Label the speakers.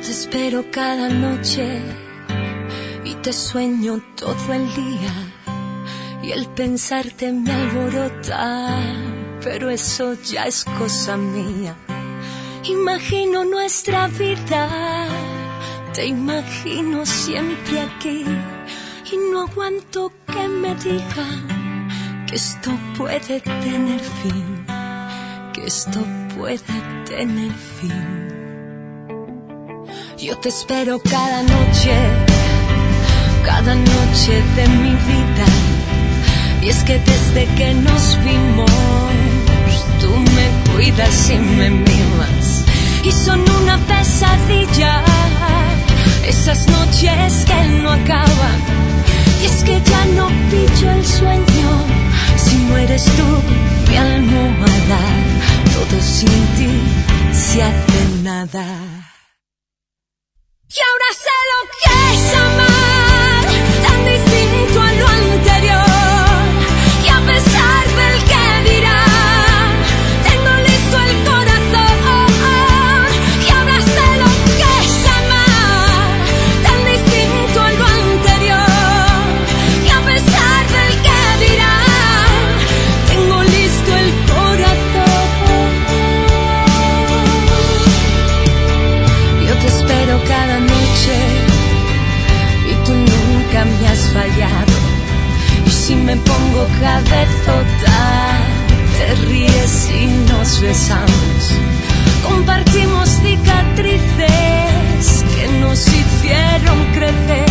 Speaker 1: te espero cada noche y te sueño todo el día, y el pensarte me alborota, pero eso ya es cosa mía. Imagino nuestra vida, te imagino siempre aquí, y no aguanto que me digan que esto puede tener fin, que esto puede tener fin. Yo te espero cada noche de mi vida, y es que desde que nos vimos tú me cuidas y me mimas, y son una pesadilla esas noches que no acaban, y es que ya no pillo el sueño si no eres tú mi almohada, todo sin ti se hace nada. Y ahora sé lo que es amar, tan distinto a lo anterior, y a pesar del que dirán, tengo listo el corazón. Y ahora sé lo que es amar, tan distinto a lo anterior, y a pesar del que dirán, tengo listo el corazón. Yo te espero cada noche y tú nunca me has fallado, y si me pongo cabezota te ríes y nos besamos, compartimos cicatrices que nos hicieron crecer.